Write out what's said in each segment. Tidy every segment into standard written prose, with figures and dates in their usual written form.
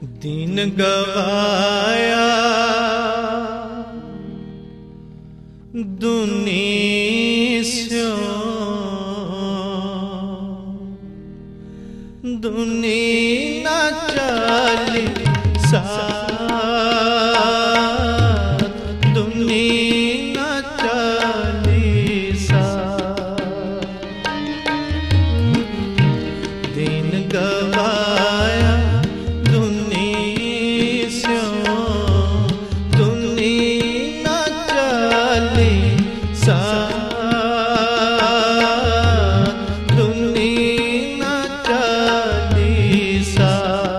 दीन गवाया दुनिया दुनिया चाली दुनिया चालीसा दीन गवाया दुनिया दुनिया चालीसा दुनिया चालीसा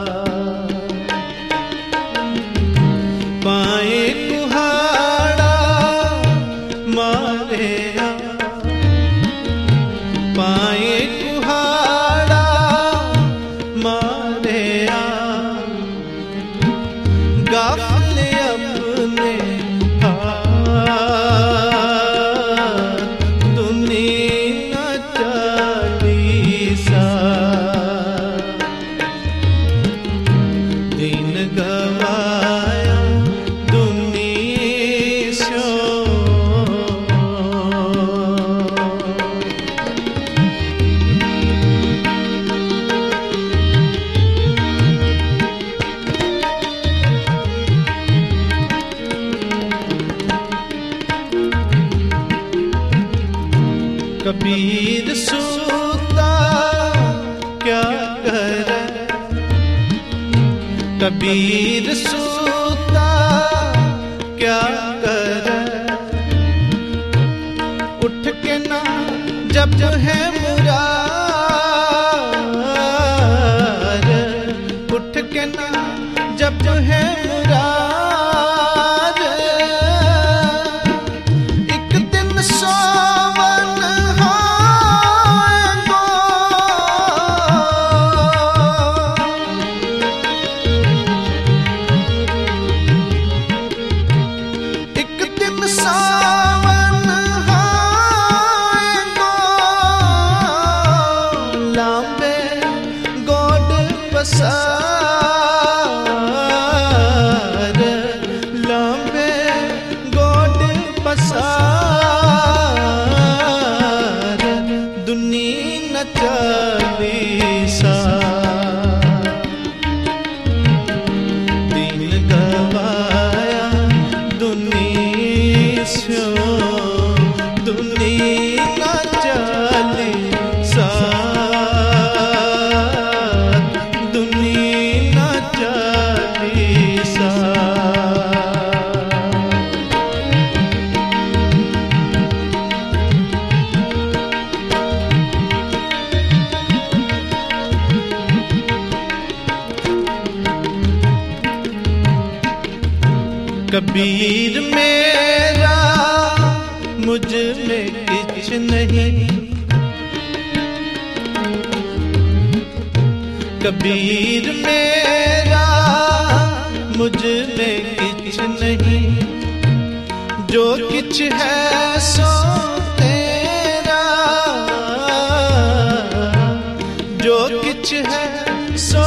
पाए कुहाड़ा मारे पाए कुहाड़ा मारे गाफिल अपने दुनिया चालीसा दीन गवाया दुनिया कबीर सूता क्या करे कबीर सूता क्या करे उठ के ना जब है मुरार उठ के ना जब है मुरार एक दिन सोवन सावन हाएगो लांबे गोड पसार लांबे गोड पसार दुनिया चालीसा दीन गवाया दुनिया दुनिया चालीसा दुनिया चालीसा कबीर मेरा मुझ में कुछ नहीं कबीर मेरा मुझ में कुछ नहीं जो कुछ है सो तेरा जो कुछ है सो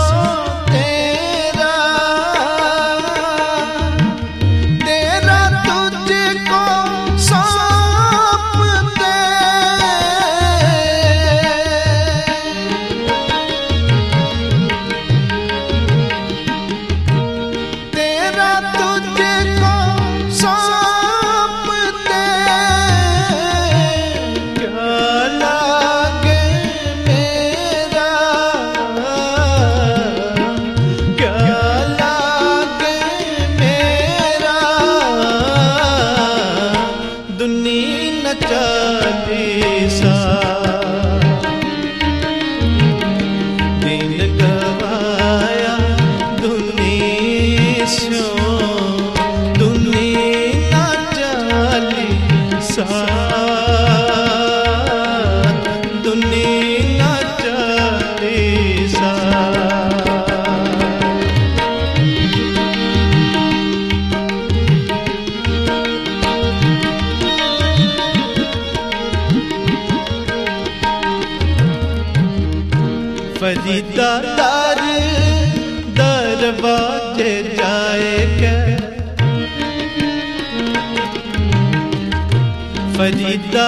फरीदा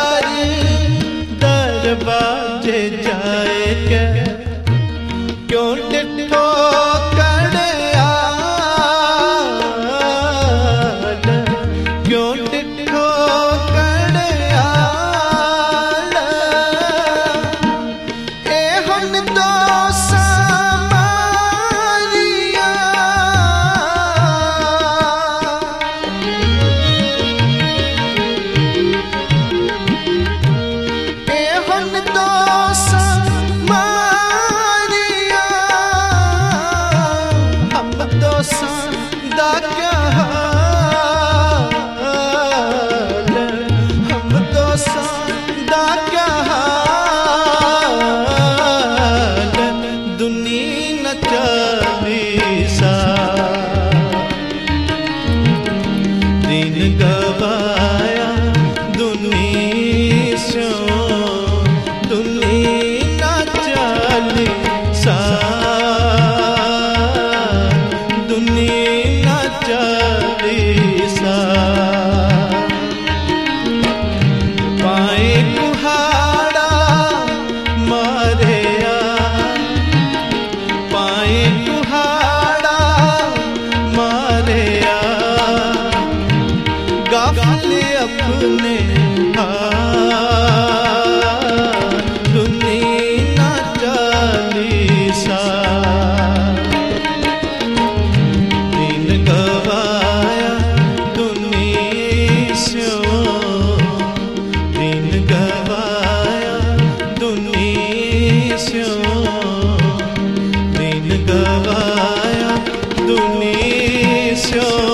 दरबाजे जाए के क्यों डिठो कड़याल, क्यों डिठो कड़याल, ए हन दो समारिया, ए हन दो समारिया, हम तो संदा क्या हाल, हम तो संदा क्या हाल, दुनिया न चालीसा दिन गवाया दुनिया से, दुनिया न चालीसा, दुनिया न चालीसा, पाए कुहाड़ा मारेया, पाए कुहाड़ा मारेया, गाफिल अपने हाल, दुनिया न चालीसा, दिन गवाया दुनिया से, दिन गवाया दुनिया से, दिन गवाया दुनिया से।